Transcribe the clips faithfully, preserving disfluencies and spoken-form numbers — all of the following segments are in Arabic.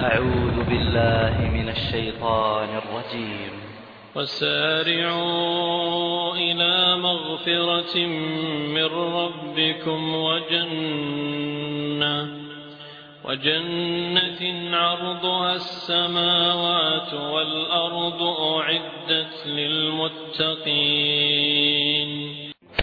أعوذ بالله من الشيطان الرجيم. وسارعوا إلى مغفرة من ربكم وجنة وجنة عرضها السماوات والأرض أعدت للمتقين.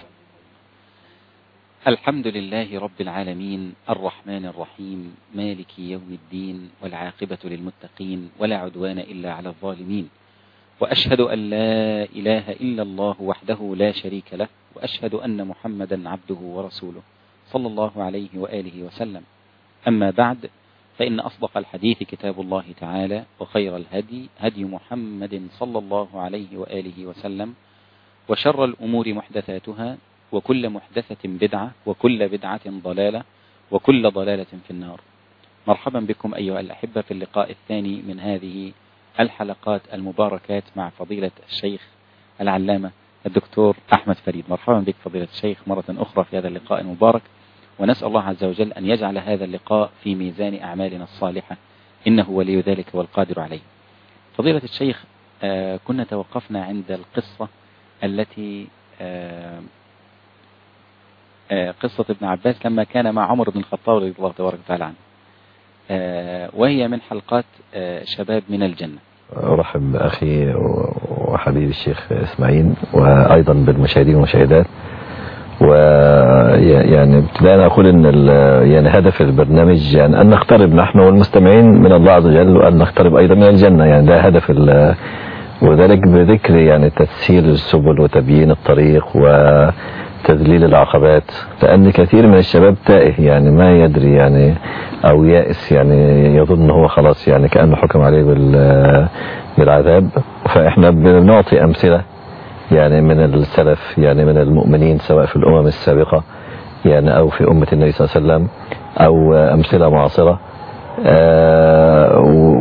الحمد لله رب العالمين الرحمن الرحيم مالك يوم الدين والعاقبة للمتقين ولا عدوان إلا على الظالمين، وأشهد أن لا إله إلا الله وحده لا شريك له، وأشهد أن محمدا عبده ورسوله صلى الله عليه وآله وسلم. أما بعد، فإن أصدق الحديث كتاب الله تعالى، وخير الهدي هدي محمد صلى الله عليه وآله وسلم، وشر الأمور محدثاتها، وكل محدثة بدعة، وكل بدعة ضلالة، وكل ضلالة في النار. مرحبا بكم أيها الأحبة في اللقاء الثاني من هذه الحلقات المباركات مع فضيلة الشيخ العلامة الدكتور أحمد فريد. مرحبا بك فضيلة الشيخ مرة أخرى في هذا اللقاء المبارك، ونسأل الله عز وجل أن يجعل هذا اللقاء في ميزان أعمالنا الصالحة، إنه ولي ذلك والقادر عليه. فضيلة الشيخ، آه كنا توقفنا عند القصة التي آه آه قصة ابن عباس لما كان مع عمر بن الخطاب رضي الله تبارك وتعالى عنه، آه وهي من حلقات آه شباب من الجنة. أرحب بأخي وحبيبي الشيخ إسماعيل، وأيضا بالمشاهدين والمشاهدات. ويعني ابتداء أقول أن يعني هدف البرنامج يعني أن نقترب نحن والمستمعين من الله عز وجل، وأن نقترب أيضا من الجنة. يعني ده هدف، وذلك بذكر يعني تسهيل السبل وتبيين الطريق وتذليل العقبات، لأن كثير من الشباب تائه، يعني ما يدري يعني أو يائس، يعني يظن هو خلاص يعني كأنه حكم عليه بالعذاب. فإحنا بنعطي أمثلة يعني من السلف، يعني من المؤمنين، سواء في الأمم السابقة يعني أو في أمة النبي صلى الله عليه وسلم، أو أمثلة معاصرة. آه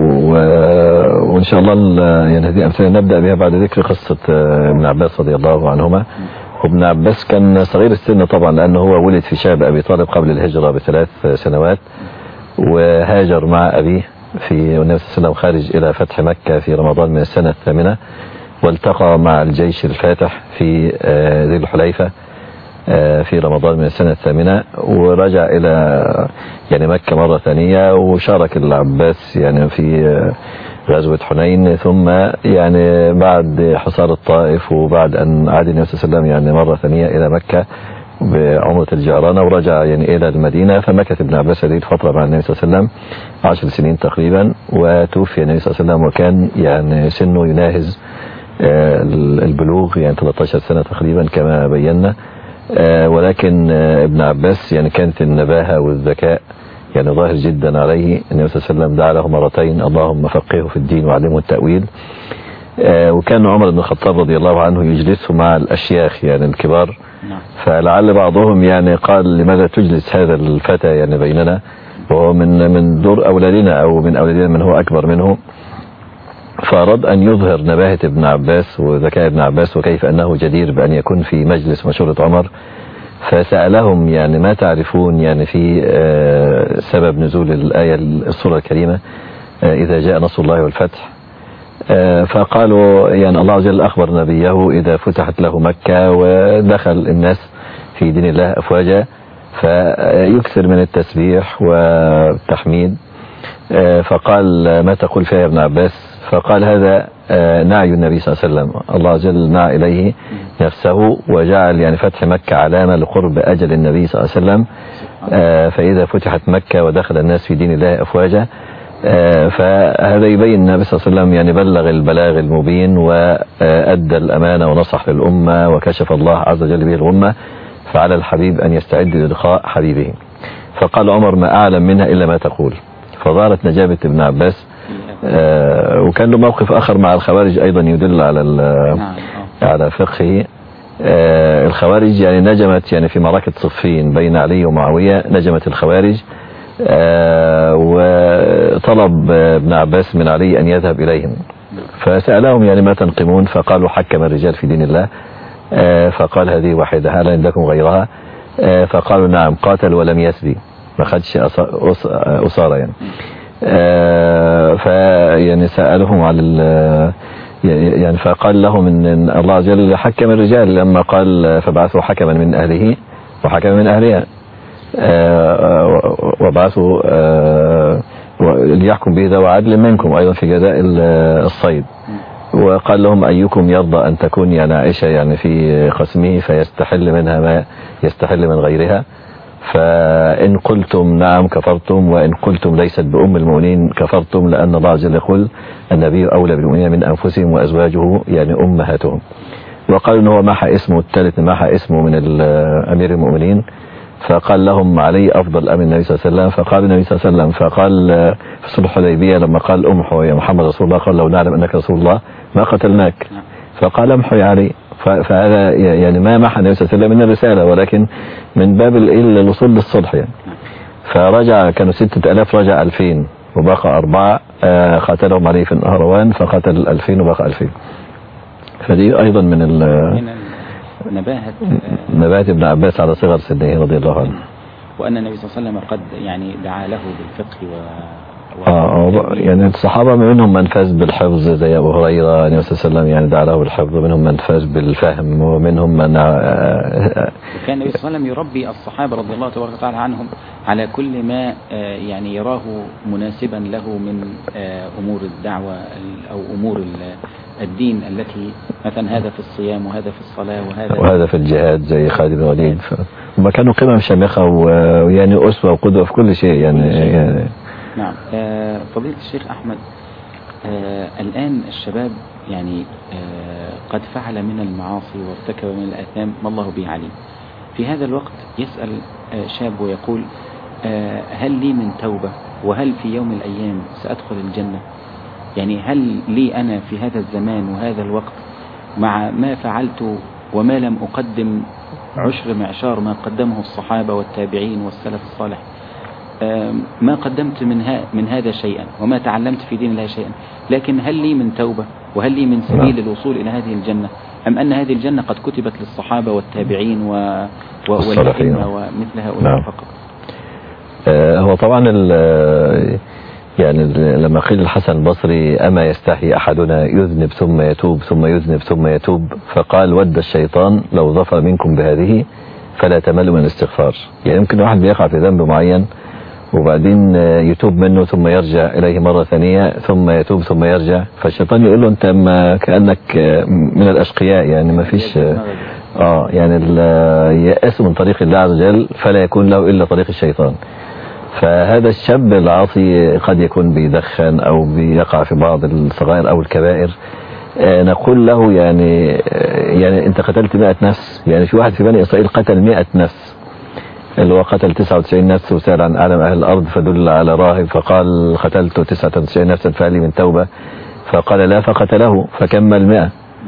وإن شاء الله يعني هذه أمثلة نبدأ بها بعد ذكر قصة ابن عباس رضي الله عنهما. وابن عباس كان صغير السن طبعا، لأنه هو ولد في شعب أبي طالب قبل الهجرة بثلاث سنوات، وهاجر مع أبيه في النبي صلى الله عليه وسلم خارج إلى فتح مكة في رمضان من السنة الثامنة، والتقى مع الجيش الفاتح في ذي الحليفة في رمضان من السنة الثامنة، ورجع إلى يعني مكة مرة ثانية، وشارك العباس يعني في غزوة حنين. ثم يعني بعد حصار الطائف، وبعد أن عاد النبي صلى الله عليه وسلم يعني مرة ثانية إلى مكة بعمرة الجعرانة، ورجع يعني إلى المدينة، فمكث ابن عباس هذه الفترة مع النبي صلى الله عليه وسلم عشر سنين تقريبا، وتوفي النبي صلى الله عليه وسلم وكان يعني سنه يناهز البلوغ، يعني ثلاث عشرة سنة تقريبا كما بينا. ولكن ابن عباس يعني كانت النباهة والذكاء يعني ظاهر جدا عليه. النبي صلى الله عليه وسلم دعا له مرتين: اللهم فقهه في الدين وعلمه التأويل. وكان عمر بن الخطاب رضي الله عنه يجلسه مع الأشياخ يعني الكبار، فلعل بعضهم يعني قال: لماذا تجلس هذا الفتى يعني بيننا، وهو من من دور أولادنا أو من أولادنا من هو أكبر منه. فأراد أن يظهر نباهة ابن عباس وذكاء ابن عباس، وكيف أنه جدير بأن يكون في مجلس مشورة عمر. فسألهم يعني: ما تعرفون يعني في سبب نزول الآية السورة الكريمة إذا جاء نصر الله والفتح؟ فقالوا يعني الله عز وجل أخبر نبيه إذا فتحت له مكة ودخل الناس في دين الله أفواجا، فيكثر من التسبيح والتحميد. فقال: ما تقول فيها يا ابن عباس؟ فقال: هذا نعي النبي صلى الله عليه وسلم، الله عز وجل نعى إليه نفسه، وجعل يعني فتح مكة علامة لقرب أجل النبي صلى الله عليه وسلم. فإذا فتحت مكة ودخل الناس في دين الله أفواجا، فهذا يبين النبي صلى الله عليه وسلم يعني بلغ البلاغ المبين، وأدى الأمانة ونصح للأمة، وكشف الله عز وجل به الغمة. فعلى الحبيب أن يستعد للقاء حبيبه. فقال عمر: ما أعلم منها إلا ما تقول. فظهرت نجابة ابن عباس. آه وكان له موقف آخر مع الخوارج أيضا يدل على على فقهه. آه الخوارج يعني نجمت يعني في معركة صفين بين علي ومعاوية، نجمت الخوارج. آه وطلب ابن عباس من علي أن يذهب إليهم، فسألهم يعني ما تنقمون؟ فقالوا: حكم الرجال في دين الله. آه فقال: هذه واحدة، هل عندكم غيرها؟ آه فقالوا: نعم. قاتل ولم يسبي، ما خدش أسارة يعني. فيعني سألهم على يعني فقال لهم ان الله عز وجل حكم الرجال لما قال فبعثوا حكما من أهله وحكما من أهلها وبعثوا ليحكم به ذو عدل منكم أيضا في جزاء الصيد. وقال لهم أيكم يرضى أن تكون يعني عائشة يعني في قسمه فيستحل منها ما يستحل من غيرها، فإن قلتم نعم كفرتم، وإن قلتم ليست بأم المؤمنين كفرتم، لأن الله عز وجل يقول النبي أولى بالمؤمنين من أنفسهم وأزواجه يعني أمهاتهم. وقالوا إنه محى اسمه الثالث محى اسمه من أمير المؤمنين، فقال لهم علي أفضل أم النبي صلى الله عليه وسلم، فقال النبي صلى الله عليه وسلم فقال في صلح الحديبية لما قال أمحو يا محمد رسول الله، قال لو نعلم أنك رسول الله ما قتلناك، فقال امحو يا علي. فهذا يعني ما محى النبي صلى الله عليه وسلم من الرسالة، ولكن من باب الوصول للصلح يعني. فرجع كانوا ستة ألاف رجع ألفين وبقى أربعة قاتلهم علي في النهروان فقتل الألفين وبقى ألفين. فدي أيضا من نباهة نباهة ابن عباس على صغر سنه رضي الله عنه. وأن النبي صلى الله عليه وسلم قد يعني دعا له بالفقه و... و... آه يعني الصحابة منهم من فاز بالحفظ زي أبو هريرة النبي صلى الله عليه وسلم يعني دعا له بالحفظ، ومنهم من فاز بالفهم، ومنهم من كان النبي صلى الله عليه وسلم يربي الصحابة رضي الله تبارك وتعالى عنهم على كل ما يعني يراه مناسبا له من أمور الدعوة أو أمور الدين التي مثلا هذا في الصيام وهذا في الصلاة وهذا وهذا في الجهاد زي خالد بن الوليد. هم كانوا قمم شامخة ويعني أسوة وقدوة في كل شيء يعني, كل شيء. يعني نعم. آه فضيلة الشيخ أحمد، آه الآن الشباب يعني آه قد فعل من المعاصي وارتكب من الآثام ما الله به عليم. في هذا الوقت يسأل آه شاب ويقول آه هل لي من توبة، وهل في يوم من الأيام سأدخل الجنة؟ يعني هل لي أنا في هذا الزمان وهذا الوقت مع ما فعلت وما لم أقدم عشر معشار ما قدمه الصحابة والتابعين والسلف الصالح، ما قدمت من, من هذا شيئا وما تعلمت في دين الله شيئا، لكن هل لي من توبة وهل لي من سبيل الوصول إلى هذه الجنة، أم أن هذه الجنة قد كتبت للصحابة والتابعين و... و... والأئمة ومثل هؤلاء فقط؟ آه هو طبعا يعني لما قيل الحسن البصري أما يستحي أحدنا يذنب ثم يتوب ثم يذنب ثم يتوب، فقال ود الشيطان لو ظفر منكم بهذه فلا تملوا من الاستغفار. يعني يمكن واحد بيقع في ذنب معين وبعدين يتوب منه ثم يرجع إليه مرة ثانية ثم يتوب ثم يرجع، فالشيطان يقول له أنت ما كأنك من الأشقياء يعني ما فيش آه يعني يأس من طريق الله عز وجل فلا يكون له إلا طريق الشيطان. فهذا الشاب العاصي قد يكون بيدخن أو بيقع في بعض الصغائر أو الكبائر، نقول له يعني يعني أنت قتلت مئة نفس. يعني في واحد في بني إسرائيل قتل مئة نفس، اللي هو قتل تسعة وتسعين نفس وسأل عن أعلم أهل الأرض فدل على راهب فقال قتلت تسعة وتسعين نفسا فهل لي من توبة، فقال لا فقتله فكمل مئة.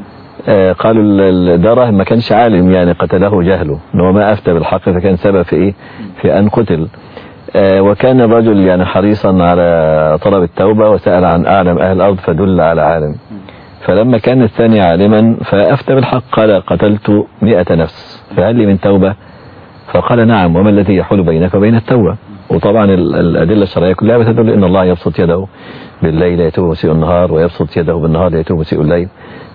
قالوا ده راهب ما كانش عالم يعني قتله جهله إنه ما أفتى بالحق فكان سبب في إيه في أن قتل. وكان الرجل يعني حريصا على طلب التوبة وسأل عن أعلم أهل الأرض فدل على عالم، فلما كان الثاني عالما فأفتى بالحق قال قتلت مئة نفس فهل لي من توبة، فقال نعم وما الذي يحول بينك وبين التوبة. وطبعا الأدلة الشرعية كلها بتدل إن الله يبسط يده بالليل يتوب مسيء النهار ويبسط يده بالنهار يتوب مسيء الليل.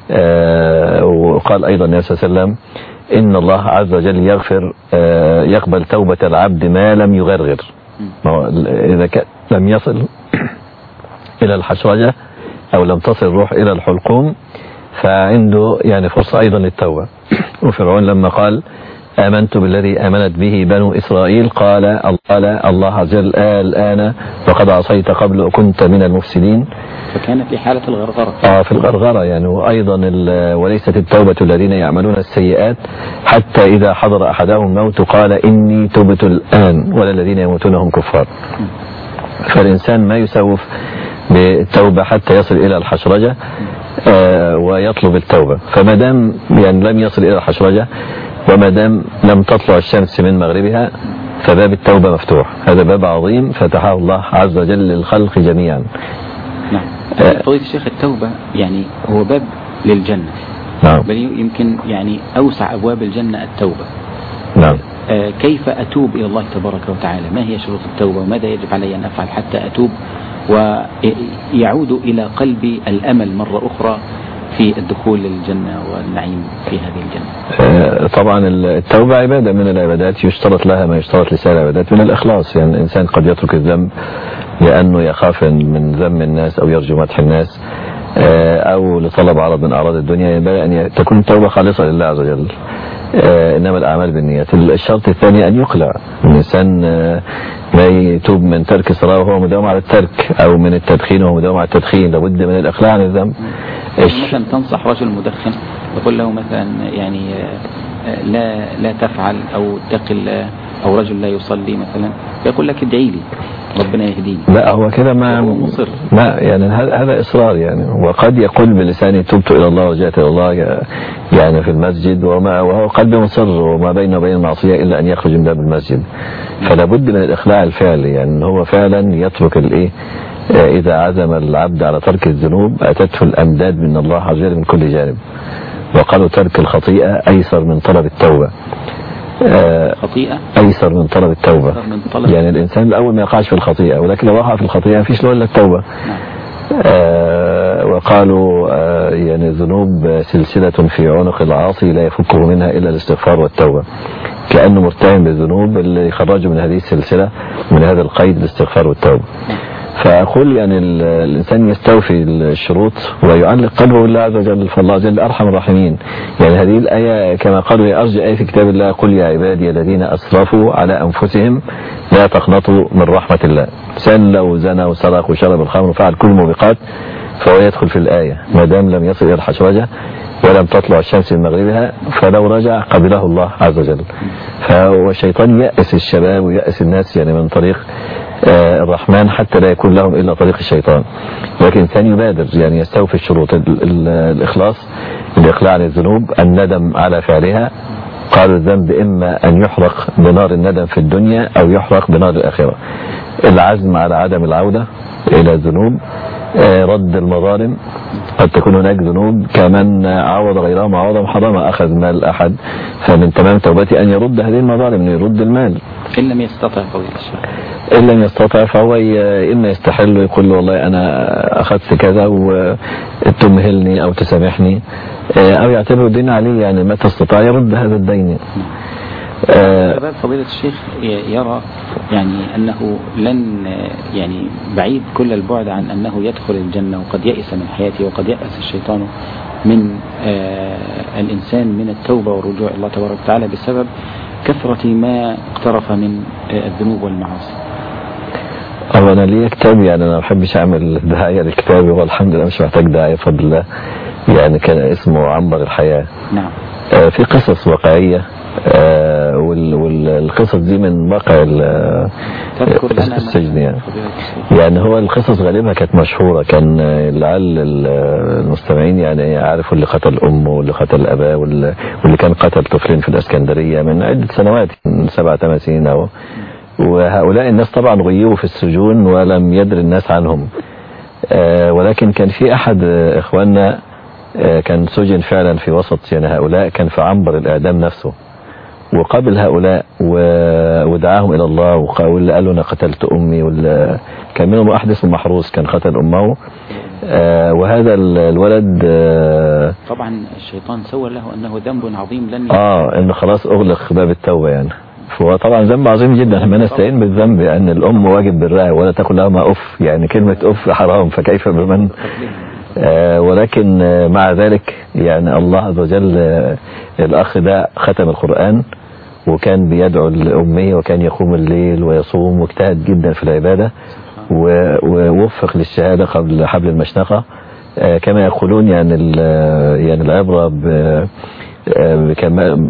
آه وقال أيضا النبي صلى الله عليه وسلم إن الله عز وجل يغفر آه يقبل توبة العبد ما لم يغرغر، إذا كان لم يصل إلى الحشرجة أو لم تصل الروح إلى الحلقوم فعنده يعني فرصة أيضا للتوبة. وفرعون لما قال آمنت بالذي آمنت به بنو إسرائيل قال قال الله عز وجل آه الآن وقد عصيت قبل وكنت من المفسدين، فكان في حالة الغرغرة آه في الغرغرة يعني. وأيضا وليست التوبة الذين يعملون السيئات حتى إذا حضر أحدهم الموت قال إني تبت الآن ولا الذين يموتون هم كفار. فالإنسان ما يسوف بالتوبة حتى يصل إلى الحشرجة آه ويطلب التوبة. فما دام يعني لم يصل إلى الحشرجة وما دام لم تطلع الشمس من مغربها فباب التوبة مفتوح. هذا باب عظيم فتحه الله عز وجل للخلق جميعا. نعم. فضيلة الشيخ التوبة يعني هو باب للجنة. نعم. بل يمكن يعني أوسع أبواب الجنة التوبة. نعم. آه كيف أتوب إلى الله تبارك وتعالى؟ ما هي شروط التوبة وماذا يجب علي أن أفعل حتى أتوب ويعود إلى قلبي الأمل مرة أخرى في الدخول للجنة والنعيم في هذه الجنة. طبعا التوبة عبادة من العبادات يشترط لها ما يشترط لسائر العبادات من الإخلاص. يعني الإنسان قد يترك الذنب لأنه يخاف من ذم الناس أو يرجو مدح الناس أو لطلب عرض من أعراض الدنيا، ينبغي أن تكون التوبة خالصة لله عز وجل. إنما الأعمال بالنيات. الشرط الثاني أن يقلع الإنسان، ما يتوب من ترك الصلاة وهو مداوم على الترك، أو من التدخين وهو مداوم على التدخين، لابد من الإقلاع عن الذنب. مثلا تنصح رجل مدخن تقول له مثلا يعني لا لا تفعل أو اتق الله، أو رجل لا يصلي مثلا يقول لك ادعي لي ربنا يهديني. لا هو كده ما مصر، ما يعني هذا إصرار يعني. وقد يقول بلسانه تبت إلى الله ورجعت إلى الله يعني في المسجد، وما وهو قلبه مصر، وما بينه وبين المعصية إلا أن يخرج من باب المسجد. فلا بد من الإخلاع الفعلي، يعني هو فعلا يترك الإيه. إذا عزم العبد على ترك الذنوب أتته الأمداد من الله عز وجل من كل جانب. وقالوا ترك الخطيئة أيسر من طلب التوبة. خطيئة أيسر من طلب التوبة. من طلب. يعني الإنسان الأول ما يقعش في الخطيئة، ولكن لو وقع في الخطيئة ما فيش له إلا التوبة. آه وقالوا آه يعني الذنوب سلسلة في عنق العاصي لا يفكه منها إلا الاستغفار والتوبة. كأنه مرتهن بالذنوب اللي يخرجه من هذه السلسلة، من هذا القيد، الاستغفار والتوبة. فأقول يعني الإنسان يستوفي الشروط ويعلق قلبه بالله عز وجل، فالله عز وجل أرحم الراحمين. يعني هذه الآية كما قالوا هي أرجى آية في كتاب الله: قل يا عبادي الذين أسرفوا على أنفسهم لا تقنطوا من رحمة الله. إنسان لو زنى وسرق وشرب الخمر وفعل كل الموبقات فهو يدخل في الآية، ما دام لم يصل إلى الحشرجة ولم تطلع الشمس من مغربها، فلو رجع قبله الله عز وجل. فهو الشيطان يأس الشباب ويأس الناس يعني من طريق الرحمن حتى لا يكون لهم إلا طريق الشيطان. لكن الإنسان يبادر يعني يستوفي الشروط: الإخلاص، الإقلاع عن الذنوب، الندم على فعلها. قالوا الذنب إما أن يحرق بنار الندم في الدنيا أو يحرق بنار الآخرة. العزم على عدم العودة إلى الذنوب، رد المظالم. قد تكون هناك ذنوب كمن عوض غيره معوضا حرما، أخذ مال أحد، فمن تمام توبته أن يرد هذه المظالم، أن يرد المال. إن لم يستطع فضيلة الشيخ، إن لم يستطع فهو إما يستحل ويقول له والله أنا أخذت كذا وتمهلني أو تسامحني، أو يعتبر الدين عليه، يعني ما تستطيع يرد هذا الدين. شباب فضيلة الشيخ يرى يعني أنه لن يعني بعيد كل البعد عن أنه يدخل الجنة، وقد يأس من حياته، وقد يأس الشيطان من الإنسان من التوبة والرجوع إلى الله تبارك وتعالى بسبب كثرة ما اقترف من الذنوب والمعاصي. أو أنا لي كتاب، يعني أنا ما بحبش أعمل دعاية لكتابي، والحمد لله مش محتاج دعاية بفضل الله. يعني كان اسمه عنبر الحياة. نعم. آه في قصص واقعية، آه والقصص دي من واقع السجن يعني. يعني هو القصص غالبا كانت مشهورة، كان لعل المستمعين يعني عارفوا اللي قتل أمه واللي قتل أباه واللي كان قتل طفلين في الإسكندرية من عدة سنوات، من سبع ثمان سنين أو. وهؤلاء الناس طبعا غيبوا في السجون ولم يدري الناس عنهم. آه ودكن كان في أحد إخواننا آه كان سجن فعلا في وسط يعني هؤلاء، كان في عنبر الإعدام نفسه، وقابل هؤلاء ودعاهم إلى الله، واللي قال له أنا قتلت أمي، واللي كان منهم واحد اسمه محروس كان قتل أمه. آه وهذا الولد آه طبعا الشيطان سوى له أنه ذنب عظيم لن آه إنه خلاص أغلق باب التوبة يعني. فهو طبعا ذنب عظيم جدا، ما نستعين بالذنب، لأن يعني الأم واجب برها ولا تقل لها ما أف، يعني كلمة أف حرام، فكيف بمن آه ولكن آه مع ذلك يعني الله عز وجل آه الأخ ده ختم القرآن، وكان بيدعو لأمه، وكان يقوم الليل ويصوم، واجتهد جدا في العبادة، ووفق للشهادة قبل حبل المشنقة. آه كما يقولون يعني يعني العبرة ب بكمال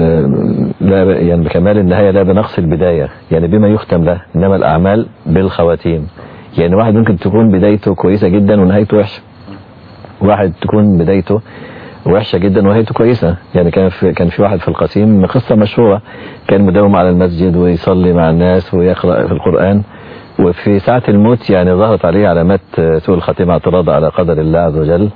لا يعني بكمال النهاية لا بنقص البداية، يعني بما يختم له، إنما الأعمال بالخواتيم. يعني واحد ممكن تكون بدايته كويسة جدا ونهايته وحشة، واحد تكون بدايته وحشة جدا ونهايته كويسة. يعني كان في كان في واحد في القسيم قصة مشهورة، كان مداوم على المسجد ويصلي مع الناس ويقرأ في القرآن، وفي ساعة الموت يعني ظهرت عليه علامات سوء الخاتمة، اعتراض على قدر الله عز وجل.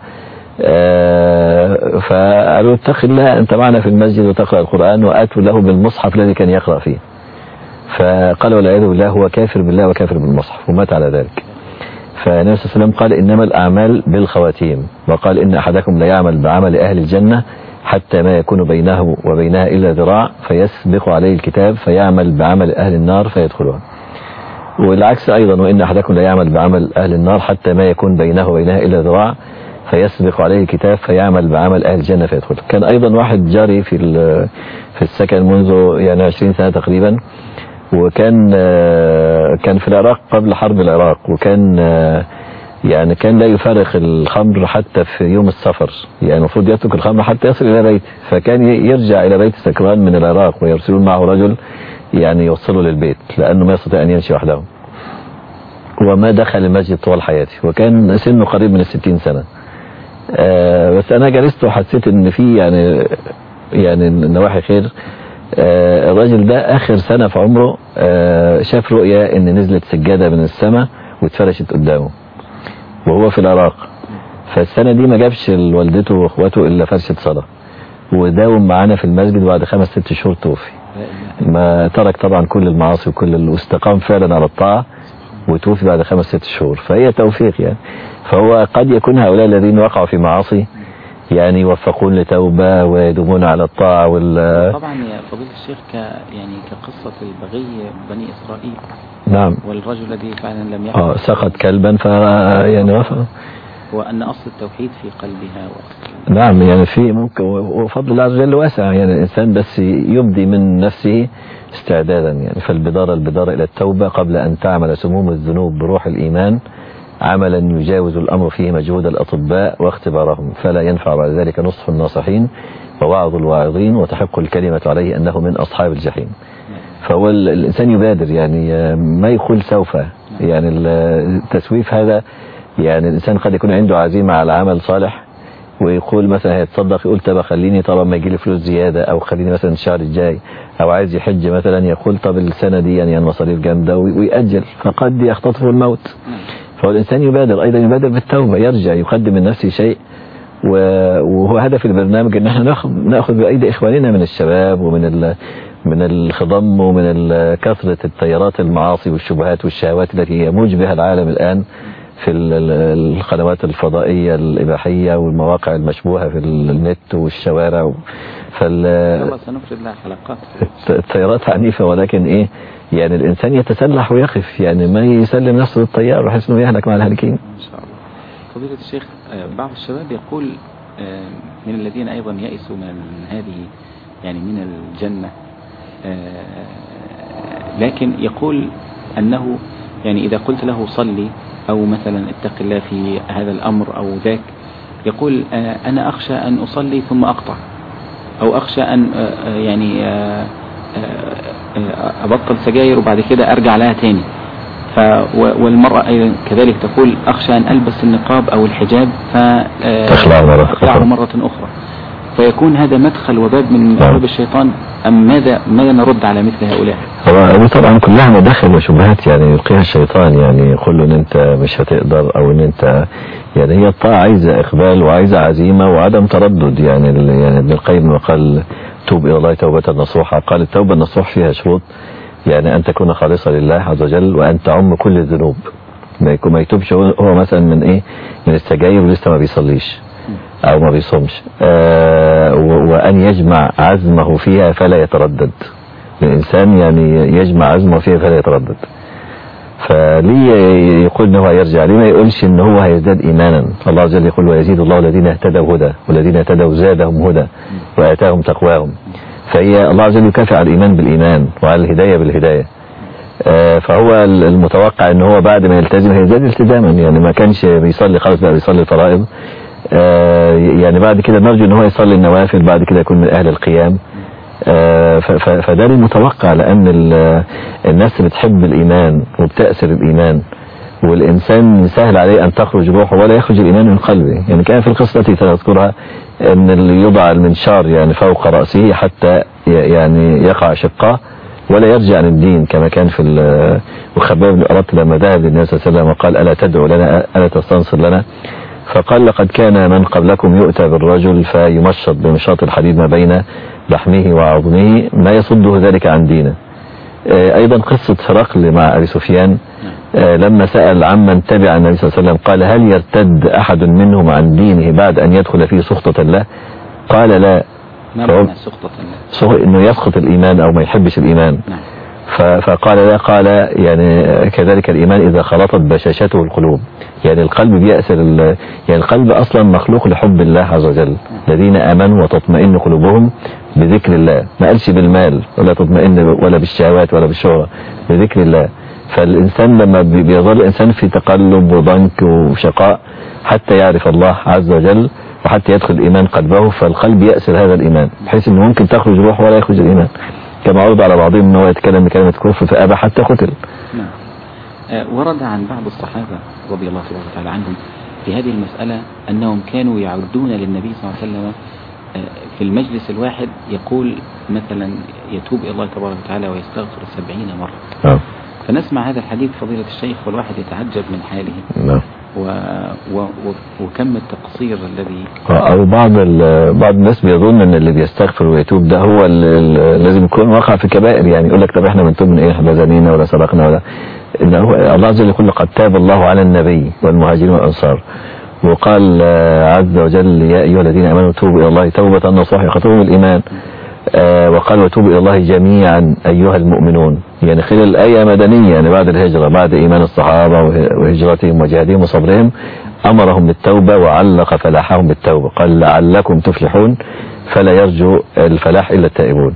آه فقالوا اتق الله أنت معنا في المسجد وتقرأ القرآن، وآتوا له بالمصحف الذي كان يقرأ فيه. فقال والعياذ بالله هو كافر بالله وكافر بالمصحف، ومات على ذلك. فالنبي صلى الله عليه وسلم قال إنما الأعمال بالخواتيم، وقال إن أحدكم لا يعمل بعمل أهل الجنة حتى ما يكون بينه وبينها إلا ذراع فيسبق عليه الكتاب فيعمل بعمل أهل النار فيدخلها. والعكس أيضا، وإن أحدكم لا يعمل بعمل أهل النار حتى ما يكون بينه وبينها إلا ذراع فيسبق عليه الكتاب فيعمل بعمل أهل الجنة فيدخل. كان أيضا واحد جاري في في السكن منذ يعني عشرين سنة تقريبا، وكان كان في العراق قبل حرب العراق، وكان يعني كان لا يفارق الخمر حتى في يوم السفر، يعني المفروض يترك الخمر حتى يصل إلى بيته، فكان يرجع إلى بيت سكران من العراق ويرسلون معه رجل يعني يوصله للبيت لأنه ما يستطيع أن يمشي وحده، وما دخل المسجد طوال حياته، وكان سنه قريب من الستين سنة. آه بس أنا جلست وحسيت إن في يعني يعني نواحي خير. آه الراجل ده آخر سنة في عمره آه شاف رؤيا إن نزلت سجادة من السماء واتفرشت قدامه وهو في العراق، فالسنة دي ما جابش لوالدته واخواته إلا فرشة صلاة، وداوم معانا في المسجد، وبعد خمس ست شهور توفي. ما ترك طبعا كل المعاصي وكل واستقام فعلا على الطاعة، وتوفي بعد خمس ست شهور، فهي توفيق يعني. فهو قد يكون هؤلاء الذين وقعوا في معاصي يعني يوفقون لتوبة ويدومون على الطاعة وال طبعا يا فضيلة الشيخ ك يعني كقصة البغي بني إسرائيل. نعم. والرجل الذي فعلا لم يقع اه سقط كلبا ف يعني وفق، وأن أصل التوحيد في قلبها وأصل. نعم يعني في ممكن، وفضل الله عز وجل واسع، يعني الإنسان بس يبدي من نفسه استعدادا يعني. فالبدارة البدارة إلى التوبة قبل أن تعمل سموم الذنوب بروح الإيمان عملا يجاوز الأمر فيه مجهود الأطباء واختبارهم، فلا ينفع بعد ذلك نصح الناصحين ووعظ الواعظين وتحق الكلمة عليه أنه من أصحاب الجحيم. فهو الإنسان يبادر يعني، ما يقول سوف، يعني التسويف هذا يعني الإنسان قد يكون عنده عزيمة على عمل صالح ويقول مثلا هيتصدق، يقول طب خليني طبعا ما يجي لي فلوس زيادة، أو خليني مثلا الشهر الجاي، أو عايز يحج مثلا يقول طب السنة دي يعني المصاريف جامدة ويأجل، فقد يختطف الموت. فهو الإنسان يبادر أيضا، يبادر بالتوبة، يرجع يقدم من نفسه شيء. وهو هدف البرنامج ان احنا ناخذ ناخذ بايدي اخواننا من الشباب ومن من الخضم ومن كثرة التيارات المعاصي والشبهات والشهوات التي يموج بها العالم الآن في القنوات الفضائية الإباحية والمواقع المشبوهة في النت والشوارع. فال سنفرد لها حلقات. التيارات عنيفة، ولكن ايه يعني الإنسان يتسلح ويقف، يعني ما يسلم نفسه للتيار ويحس انه يهلك مع الهالكين. إن شاء الله. فضيلة الشيخ، بعض الشباب يقول من الذين أيضا يئسوا من هذه يعني من الجنة، لكن يقول أنه يعني إذا قلت له صلي أو مثلا اتق الله في هذا الأمر أو ذاك، يقول أنا أخشى أن أصلي ثم أقطع، أو أخشى أن يعني أبطل سجاير وبعد كده أرجع لها تاني. ف والمرأة أيضا كذلك تقول أخشى أن ألبس النقاب أو الحجاب فتخلعه مرة أخرى، فيكون هذا مدخل وباب من أبواب الشيطان، أم ماذا ماذا نرد على مثل هؤلاء؟ هو طبعا كلها مداخل وشبهات يعني يلقيها الشيطان، يعني يقول له ان انت مش هتقدر، او ان انت يعني هي الطاعة عايزة اقبال وعايزة عزيمة وعدم تردد. يعني يعني ابن القيم قال توب الى الله توبة نصوحة، قال التوبة النصوح فيها شروط، يعني أن تكون خالصة لله عز وجل، وأن تعم كل الذنوب، ما يكون ما يتوبش هو مثلا من إيه من السجاير ولسه ما بيصليش أو ما بيصومش، آه وأن يجمع عزمه فيها فلا يتردد. الإنسان يعني يجمع عزمه فيها فلا يتردد. فليه يقول إنه هيرجع؟ ليه ما يقولش إن هو هيزداد إيمانا؟ الله عز وجل يقول ويزيد الله الذين اهتدوا هدى والذين اهتدوا زادهم هدى وآتاهم تقواهم. فهي الله عز وجل يكافئ على الإيمان بالإيمان وعلى الهداية بالهداية. آه فهو المتوقع ان هو بعد ما يلتزم هيزداد التزاما، يعني ما كانش بيصلي خالص بقى بيصلي الفرائض، آه يعني بعد كده نرجو ان هو يصلي النوافل، بعد كده يكون من اهل القيام. آه فده المتوقع، لان الناس بتحب الإيمان وبتأثر الإيمان، والإنسان سهل عليه أن تخرج روحه ولا يخرج الإيمان من قلبه. يعني كان في القصة التي تذكرها أن اللي يضع المنشار يعني فوق رأسه حتى يعني يقع شقاه ولا يرجع عن الدين، كما كان في وخباب بن أرط لما ذهب للنبي صلى الله عليه وسلم وقال ألا تدعو لنا ألا تستنصر لنا، فقال لقد كان من قبلكم يؤتى بالرجل فيمشط بمشاط الحديد ما بين لحمه وعظمه ما يصده ذلك عن دينه. أيضا قصة هرقل مع أبي سفيان لما سأل عمن تبع النبي صلى الله عليه وسلم قال هل يرتد أحد منهم عن دينه بعد أن يدخل فيه سخطة الله؟ قال لا. ما معنى سخطة الله؟ إنه يسخط الإيمان أو ما يحبش الإيمان. نعم. فقال لا، قال يعني كذلك الإيمان إذا خلطت بشاشته القلوب، يعني القلب بيأثر، يعني القلب أصلا مخلوق لحب الله عز وجل. الذين آمنوا وتطمئن قلوبهم بذكر الله، ما قالش بالمال ولا تطمئن ولا بالشهوات ولا بالشهوة، بذكر الله. فالإنسان لما بيظل الإنسان في تقلب وضنك وشقاء حتى يعرف الله عز وجل وحتى يدخل الإيمان قلبه، فالقلب يأسر هذا الإيمان بحيث أنه ممكن تخرج روح ولا يخرج الإيمان، كما عرض على بعضهم أنه يتكلم بكلمة كفر فأبى حتى قتل. نعم. آه ورد عن بعض الصحابة رضي الله تعالى عنهم في هذه المسألة أنهم كانوا يعودون للنبي صلى الله عليه وسلم آه في المجلس الواحد يقول مثلا يتوب إلى الله تبارك وتعالى ويستغفر سبعين مرة. آه. فنسمع هذا الحديث فضيلة الشيخ والواحد يتعجب من حاله. نعم. و... و... وكم التقصير الذي أو بعض ال... بعض الناس بيظن ان اللي بيستغفر ويتوب ده هو ال... لازم يكون وقع في كبائر، يعني يقول لك طب احنا بنتوب من ايه؟ احنا زنينا ولا سرقنا ولا إن هو الله عز وجل يقول لقد تاب الله على النبي والمهاجرين والأنصار، وقال عز وجل يا أيها الذين آمنوا توبوا إلى الله توبة نصوحا يخاطبهم الإيمان، آه وقال وتوبوا إلى الله جميعا أيها المؤمنون. يعني خلال الآية مدنية، يعني بعد الهجرة، بعد إيمان الصحابة وهجرتهم وجهادهم وصبرهم أمرهم بالتوبة وعلق فلاحهم بالتوبة، قال لعلكم تفلحون فلا يرجو الفلاح إلا التائبون.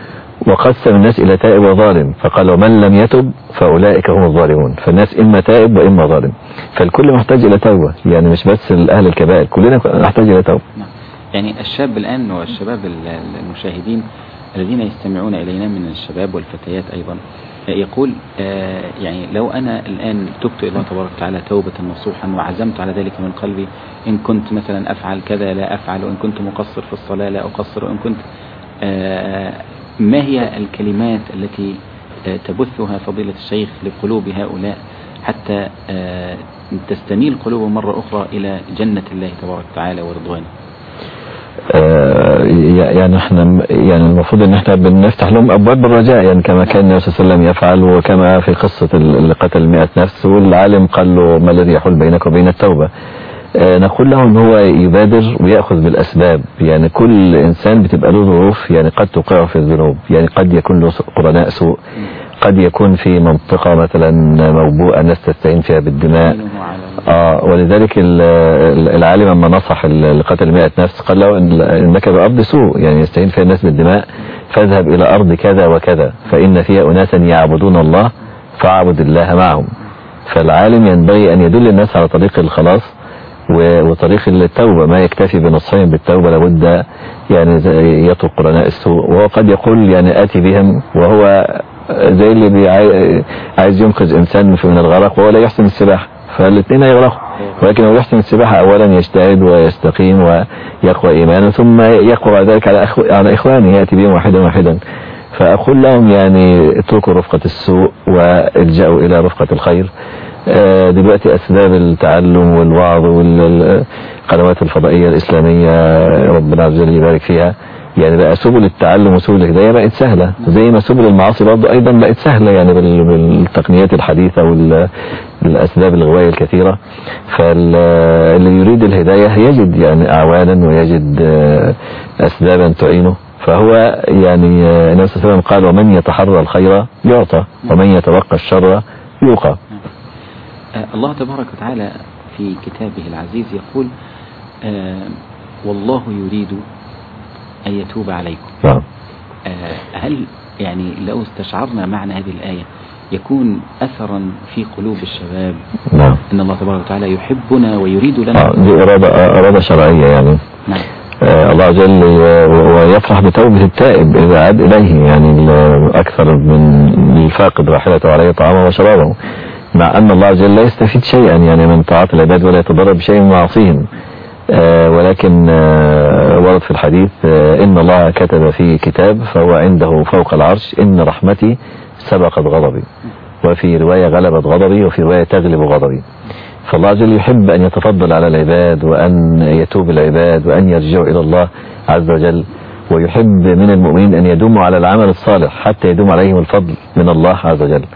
وقسم الناس إلى تائب وظالم فقال ومن لم يتب فأولئك هم الظالمون، فالناس إما تائب وإما ظالم، فالكل محتاج إلى توبة، يعني مش بس أهل الكبائر، كلنا نحتاج إلى توبة. يعني الشاب الآن والشباب المشاهدين الذين يستمعون إلينا من الشباب والفتيات أيضا يقول آه يعني لو أنا الآن تبت إلى الله تبارك وتعالى توبة نصوحا وعزمت على ذلك من قلبي، إن كنت مثلا أفعل كذا لا أفعل، وإن كنت مقصر في الصلاة لا أقصر، وإن كنت آه ما هي الكلمات التي آه تبثها فضيلة الشيخ لقلوب هؤلاء حتى آه تستميل قلوبهم مرة أخرى إلى جنة الله تبارك وتعالى ورضوانه؟ آه يعني احنا يعني المفروض ان احنا بنفتح لهم ابواب الرجاء، يعني كما كان النبي صلى الله عليه وسلم يفعل، وكما في قصة اللي قتل مئة نفس والعالم قال له ما الذي يحول بينك وبين التوبة. آه نقول له ان هو يبادر ويأخذ بالاسباب، يعني كل انسان بتبقى له ظروف، يعني قد توقعه في الذنوب، يعني قد يكون له قرناء سوء، قد يكون في منطقة مثلا موبوءة الناس تستعين فيها بالدماء. آه ولذلك العالم لما نصح اللي قتل مئة نفس قال له إنك بأرض سوء، يعني يستعين فيها الناس بالدماء، فاذهب إلى أرض كذا وكذا فإن فيها أناسا يعبدون الله فاعبد الله معهم. فالعالم ينبغي أن يدل الناس على طريق الخلاص وطريق التوبة، ما يكتفي بنصحهم بالتوبة، لابد يعني يترك قرناء السوء. وهو قد يقول يعني آتي بهم وهو زي اللي عايز ينقذ إنسان من الغرق وهو لا يحسن السباحة، فالاثنين يغرقوا، ولكن هو يحسن السباحة أولا يجتهد ويستقيم ويقوى إيمانه، ثم يقوى بعد ذلك على, أخو... على إخوانه يأتي بهم واحدا واحدا. فأقول لهم يعني اتركوا رفقة السوء والجأوا إلى رفقة الخير. آه دلوقتي أسباب التعلم والوعظ والقنوات الفضائية الإسلامية ربنا عز وجل يبارك فيها، يعني بقى سبل التعلم وسبل الهداية بقت سهلة، زي ما سبل المعاصي برضه أيضا بقت سهلة، يعني بالتقنيات الحديثة والأسباب الغواية الكثيرة. فاللي يريد الهداية يجد يعني أعوانا ويجد أسبابا تعينه. فهو يعني النبي صلى الله عليه وسلم قال ومن يتحرى الخير يعطى ومن يتوقى الشر يوقى. الله تبارك وتعالى في كتابه العزيز يقول آه والله يريد أن يتوب عليكم. نعم. آه هل يعني لو استشعرنا معنى هذه الآية يكون أثرا في قلوب الشباب؟ نعم. أن الله تبارك وتعالى يحبنا ويريد لنا. آه دي إرادة, إرادة شرعية يعني. نعم. آه الله جل ويفرح بتوبة التائب إذا عاد إليه، يعني أكثر من الفاقد راحلته عليه طعامه وشرابه، مع أن الله جل لا يستفيد شيئا يعني من طاعات العباد ولا يتضرر بشيء من معاصيهم. آه ولكن آه ورد في الحديث آه إن الله كتب في كتاب فهو عنده فوق العرش إن رحمتي سبقت غضبي، وفي رواية غلبت غضبي، وفي رواية تغلب غضبي. فالله جل يحب أن يتفضل على العباد وأن يتوب العباد وأن يرجعوا إلى الله عز وجل، ويحب من المؤمنين أن يدوموا على العمل الصالح حتى يدوم عليهم الفضل من الله عز وجل.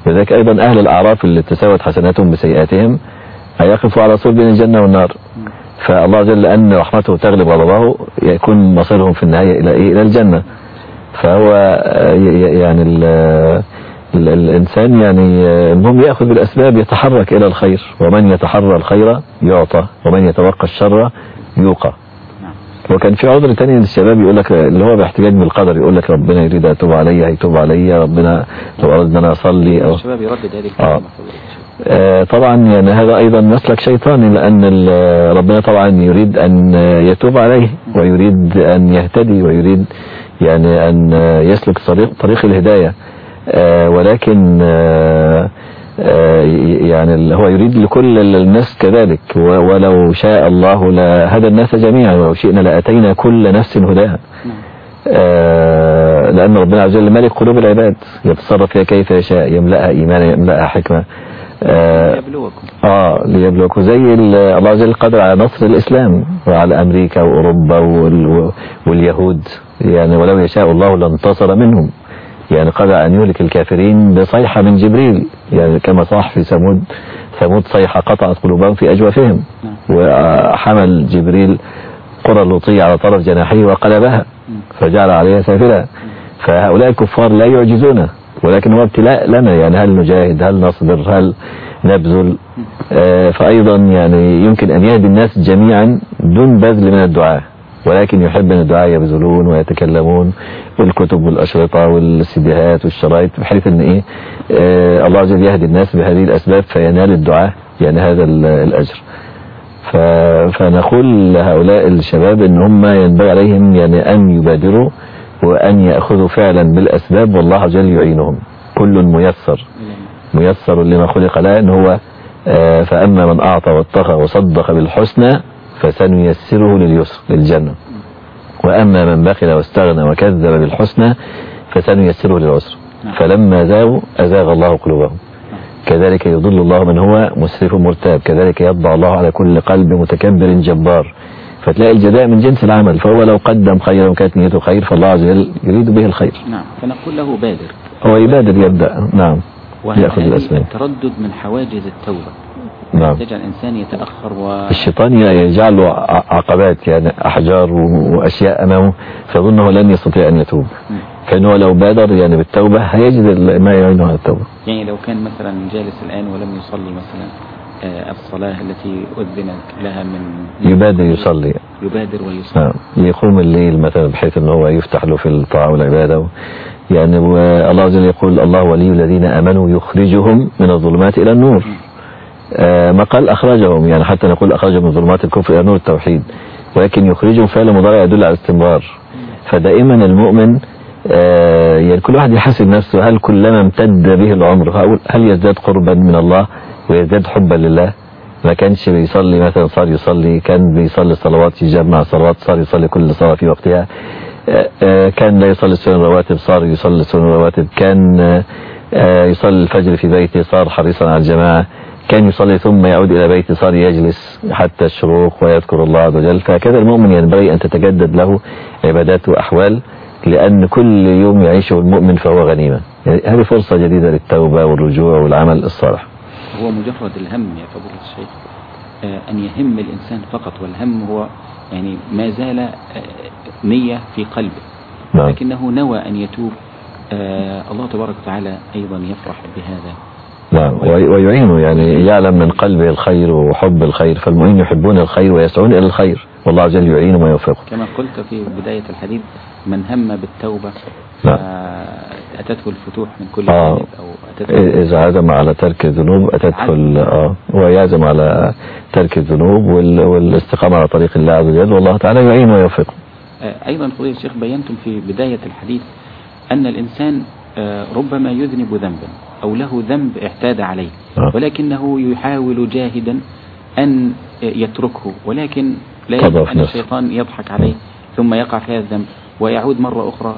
لذلك أيضا أهل الأعراف اللي تساوت حسناتهم بسيئاتهم هيقفوا على صلب بين الجنة والنار. فالله جل لأن رحمته تغلب غضبه يكون مصيرهم في النهاية إلى إيه؟ إلى الجنة. فهو يعني ال ال الإنسان يعني المهم يأخذ بالأسباب، يتحرك إلى الخير، ومن يتحرى الخير يعطى ومن يتوقع الشر يوقى. وكان في عذر تاني للشباب يقول لك اللي هو باحتجاج بالقدر، يقول لك ربنا يريد أتوب علي هيتوب علي، ربنا لو أراد أن أنا أصلي أو الشباب يردد هذه آه. آه طبعا يعني هذا أيضا مسلك شيطاني، لأن ربنا طبعا يريد أن يتوب عليه ويريد أن يهتدي ويريد يعني أن يسلك طريق, طريق الهداية. آه ولكن آه آه يعني هو يريد لكل الناس كذلك، ولو شاء الله لهدى الناس جميعا ولو شئنا لأتينا كل نفس هداها. آه لأن ربنا عز وجل مالك قلوب العباد يتصرف فيها كيف يشاء، يملأها إيمانا يملأها حكمة. آه, آه ليبلوكم زي الله عز وجل قدر على نصر الإسلام وعلى أمريكا وأوروبا واليهود، يعني ولو يشاء الله لانتصر منهم، يعني قدر أن يهلك الكافرين بصيحة من جبريل، يعني كما صح في ثمود ثمود صيحة قطعت قلوبهم في أجوافهم، وحمل جبريل قرى اللوطية على طرف جناحيه وقلبها فجعل عليها سافلة. فهؤلاء الكفار لا يعجزونه، ولكن هو ابتلاء لنا، يعني هل نجاهد، هل نصبر، هل نبذل. آه فأيضا يعني يمكن أن يهدي الناس جميعا دون بذل من الدعاء، ولكن يحب أن الدعاء يبذلون ويتكلمون والكتب والأشرطة والسيديهات والشرايط، بحيث أن إيه آه الله عز وجل يهدي الناس بهذه الأسباب فينال الدعاء يعني هذا الأجر. فنقول لهؤلاء الشباب أن هم ينبغي عليهم يعني أن يبادروا وأن يأخذوا فعلا بالأسباب، والله عز وجل يعينهم. كل ميسر ميسر لما خلق له، أن هو آه فأما من أعطى واتقى وصدق بالحسنى فسنيسره لليسر للجنة، وأما من بخل واستغنى وكذب بالحسنى فسنيسره للعسر. فلما زاغوا أزاغ الله قلوبهم كذلك يضل الله من هو مسرف مرتاب، كذلك يطبع الله على كل قلب متكبر جبار. فتلاقي الجزاء من جنس العمل، فهو لو قدم خيرا وكانت نيته خير فالله عز وجل يريد به الخير. نعم، فنقول له بادر، هو يبادر يبدأ. نعم، يأخذ الأسباب. التردد من حواجز التوبة. نعم. تجعل الإنسان يتأخر و... الشيطان يجعل له عقبات، يعني أحجار وأشياء أمامه فظنه لن يستطيع أن يتوب، فإنه لو بادر يعني بالتوبة هيجد ما يعينه على التوبة. يعني لو كان مثلا جالس الآن ولم يصلي مثلا الصلاة التي أذن لها من يبادر يصلي يبادر ويصلي. نعم. يقوم الليل مثلا بحيث أنه هو يفتح له في الطاعة والعبادة، يعني الله عز وجل يقول الله ولي الذين آمنوا يخرجهم من الظلمات إلى النور. آه ما قال أخرجهم، يعني حتى نقول أخرجهم من ظلمات الكفر إلى نور التوحيد، ولكن يخرجهم فعل مضارع يدل على الاستمرار. فدائما المؤمن آه يعني كل واحد يحاسب نفسه، هل كلما امتد به العمر هل يزداد قربا من الله ويزداد حبا لله؟ ما كانش بيصلي مثلا صار يصلي، كان بيصلي صلوات يجمع صلوات صار يصلي كل صلاة في وقتها، آه آه كان لا يصلي السنن الرواتب صار يصلي السنن الرواتب، كان آه يصلي الفجر في بيته صار حريصا على الجماعة، كان يصلي ثم يعود إلى بيته صار يجلس حتى الشروق ويذكر الله عز وجل. فكذا المؤمن ينبغي أن تتجدد له عبادات وأحوال، لأن كل يوم يعيشه المؤمن فهو غنيمة. يعني هذه فرصة جديدة للتوبة والرجوع والعمل الصالح. هو مجرد الهم يا فضيلة الشيخ أن يهم الإنسان فقط، والهم هو يعني ما زال نية في قلبه، نعم. لكنه نوى أن يتوب. الله تبارك وتعالى أيضا يفرح بهذا، نعم، ويعينه، يعني يعلم من قلبه الخير وحب الخير، فالمؤمنين يحبون الخير ويسعون إلى الخير، والله عز وجل يعينه ويوفقه. كما قلت في بداية الحديث من هم بالتوبة أتته الفتوح من كل آه. جانب، أو أتته إذا عزم على ترك الذنوب أتته آه ويعزم على ترك الذنوب والاستقامة على طريق الله عز وجل، والله تعالى يعينه ويوفقه. أيضا فضيلة الشيخ بينتم في بداية الحديث أن الإنسان ربما يذنب ذنبا أو له ذنب اعتاد عليه، ولكنه يحاول جاهدا أن يتركه، ولكن لا يدرك أن الشيطان يضحك عليه ثم يقع في هذا الذنب ويعود مرة أخرى.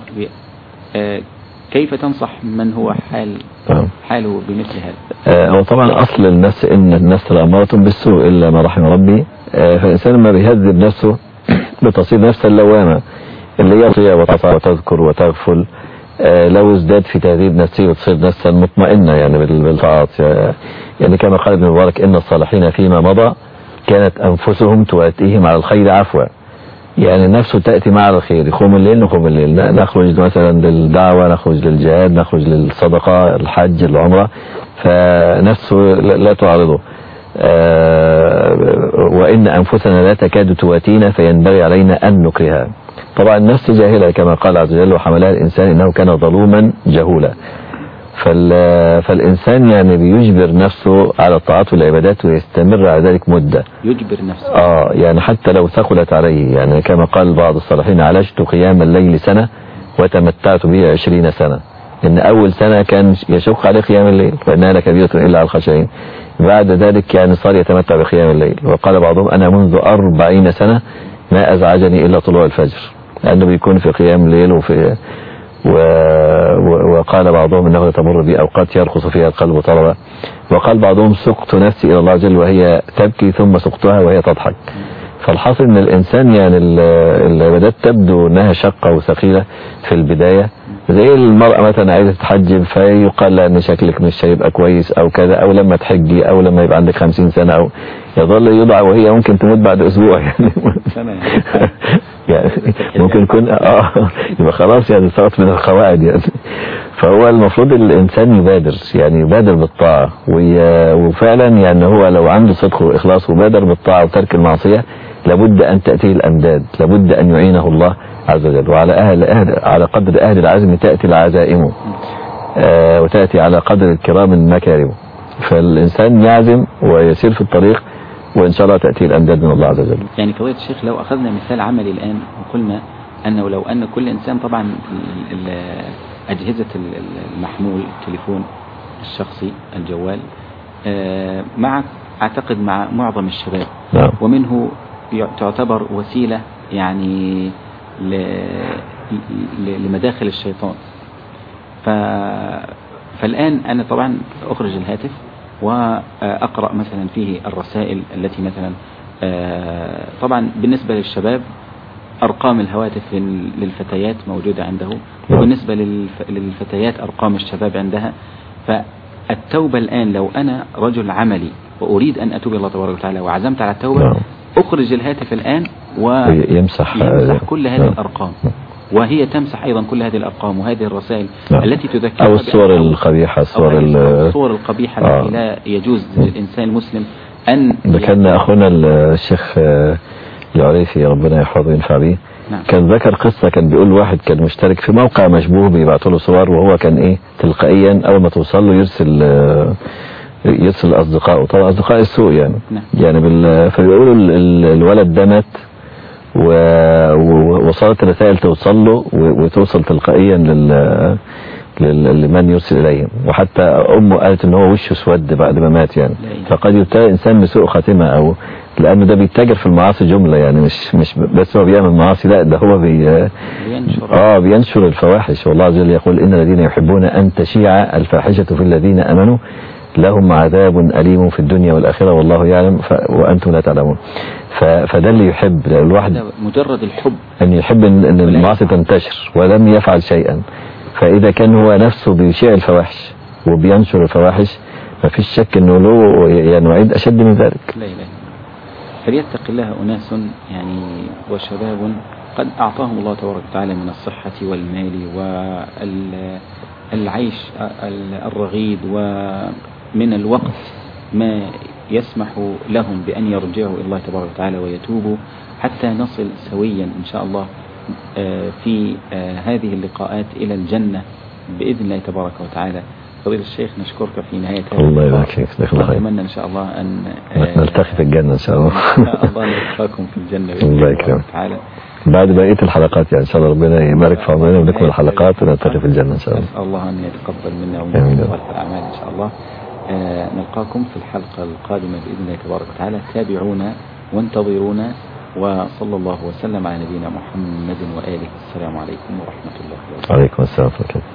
كيف تنصح من هو حال حاله بمثل هذا؟ هو طبعا أصل النفس إن النفس لأمارة بالسوء إلا ما رحم ربي، فالإنسان لما بيهذب نفسه بتصير نفسا لوامة اللي يطيع وتعصى وتذكر وتغفل آه لو ازداد في تهذيب نفسه وتصير نفسا مطمئنة يعني بالطاعات. يعني كما قال ابن مبارك إن الصالحين فيما مضى كانت أنفسهم تؤتيهم على الخير عفوا. يعني نفسه تأتي مع الخير، يقوم الليل نقوم الليل، نخرج مثلا للدعوة، نخرج للجهاد، نخرج للصدقة، الحج، العمرة، فنفسه لا تعرضه. آه وإن أنفسنا لا تكاد تواتينا فينبغي علينا أن نكرهها. طبعا النفس جاهلة كما قال عز وجل وحملها الإنسان إنه كان ظلوما جهولا. فالإنسان يعني بيجبر نفسه على الطاعات والعبادات ويستمر على ذلك مدة. يجبر نفسه آه يعني حتى لو ثقلت عليه، يعني كما قال بعض الصالحين عالجت قيام الليل سنة وتمتعت به عشرين سنة. إن أول سنة كان يشق عليه قيام الليل وإنها لكبيرة إلا على الخاشعين، بعد ذلك يعني صار يتمتع بقيام الليل. وقال بعضهم أنا منذ أربعين سنة ما أزعجني إلا طلوع الفجر، لأنه بيكون في قيام الليل وفي و... وقال بعضهم انه تمر بي اوقات يرقص فيها القلب طربا. وقال بعضهم سقت نفسي الى الله جل وهي تبكي ثم سقتها وهي تضحك. فالحاصل ان الانسان يعني العبادات تبدو انها شقة وثقيلة في البداية، زي المرأة مثلا عايزة تتحجب فيقال لها ان شكلك مش هيبقى كويس او كذا، او لما تحجي او لما يبقى عندك خمسين سنة، او يظل يضع وهي ممكن تموت بعد اسبوع يعني. يعني ممكن يكون اه يبقى خلاص يعني صارت من القواعد يعني. فهو المفروض الانسان يبادر، يعني يبادر بالطاعة، وفعلا يعني هو لو عنده صدق واخلاص وبادر بالطاعة وترك المعصية لابد ان تأتيه الامداد، لابد ان يعينه الله عز وجل. وعلى أهل, أهل على قدر أهل العزم تأتي العزائم، آه وتأتي على قدر الكرام المكارم. فالإنسان يعزم ويسير في الطريق وإن شاء الله تأتي الأمداد من الله عز وجل. يعني فضيلة الشيخ لو أخذنا مثال عملي الآن وقلنا أنه لو أن كل إنسان طبعا أجهزة المحمول التليفون الشخصي الجوال آه مع أعتقد مع معظم الشباب نعم. ومنه تعتبر وسيلة يعني لمداخل الشيطان. ف... فالآن أنا طبعا أخرج الهاتف وأقرأ مثلا فيه الرسائل التي مثلا طبعا بالنسبة للشباب أرقام الهواتف للفتيات موجودة عنده، وبالنسبة للفتيات أرقام الشباب عندها. فالتوبة الآن لو أنا رجل عملي وأريد أن أتوب الله تبارك وتعالى وعزمت على التوبة، أخرج الهاتف الآن ويمسح يمسح كل هذه الأرقام، وهي تمسح أيضا كل هذه الأرقام وهذه الرسائل نعم. التي تذكر أو الصور القبيحة، الصور الصور القبيحة آه. التي لا يجوز للإنسان المسلم أن ذكرنا أخونا الشيخ العريفي ربنا يحفظه وينفع به نعم. كان ذكر قصة، كان بيقول واحد كان مشترك في موقع مشبوه بيبعتوا له صور، وهو كان إيه تلقائيا أول ما توصل له يرسل يرسل أصدقائه، طبعا أصدقاء السوء يعني نعم. يعني بال... فبيقولوا الولد ده مات ووصلت الرسائل توصل له وتوصل تلقائيا لل... لل... لمن يرسل إليهم، وحتى أمه قالت إن هو وشه اسود بعد ما مات يعني. فقد يبتلى إنسان بسوء خاتمة، أو لأنه ده بيتاجر في المعاصي جملة يعني، مش مش بس هو بيعمل معاصي، لا ده هو بي... بينشر آه بينشر الفواحش. والله عز وجل يقول إن الذين يحبون أن تشيع الفاحشة في الذين آمنوا لهم عذاب أليم في الدنيا والآخرة والله يعلم ف... وأنتم لا تعلمون. ف... فده اللي يحب الواحد مجرد الحب أن يحب أن, أن المعاصي تنتشر ولم يفعل شيئا. فإذا كان هو نفسه بيشيع الفواحش وبينشر الفواحش ما فيش شك أنه له يعني وعيد أشد من ذلك. لا إله. فليتق الله أناس يعني وشباب قد أعطاهم الله تبارك وتعالى من الصحة والمال والعيش الرغيد ومن الوقت ما يسمح لهم بأن يرجعوا إلى الله تبارك وتعالى ويتوبوا حتى نصل سويا إن شاء الله في هذه اللقاءات إلى الجنة بإذن الله تبارك وتعالى. فضيلة الشيخ نشكرك في نهاية هذا الله يبارك فيك. نتمنى إن شاء الله أن نلتقي في الجنة إن شاء الله. الله نلقاكم في الجنة الله يكرمك تعالى بعد بقية الحلقات يعني إن شاء الله. ربنا يبارك في عمرنا ونكمل الحلقات ونلتقي في الجنة إن شاء الله. نسأل الله أن يتقبل منا ومنكم صالح الأعمال إن شاء الله. آه نلقاكم في الحلقة القادمة بإذن الله تبارك وتعالى. تابعونا وانتظرونا، وصلى الله وسلم على نبينا محمد وآله. السلام عليكم ورحمة الله وبركاته. عليكم السلام ورحمة الله.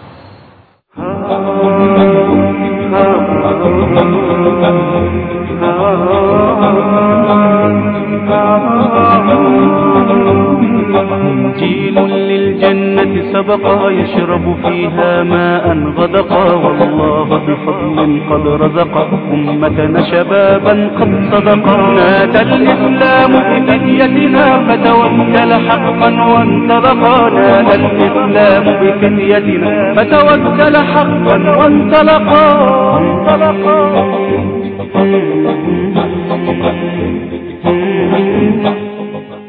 جيل للجنة الجنة سبقا يشرب فيها ماء غدقا، والله بفضل قد رزق أمتنا شبابا قد صدقا. نادى الإسلام بفتيتنا فتوكل حقا وانطلقا، نادى الإسلام بفتيتنا فتوكل حقا وانطلقا.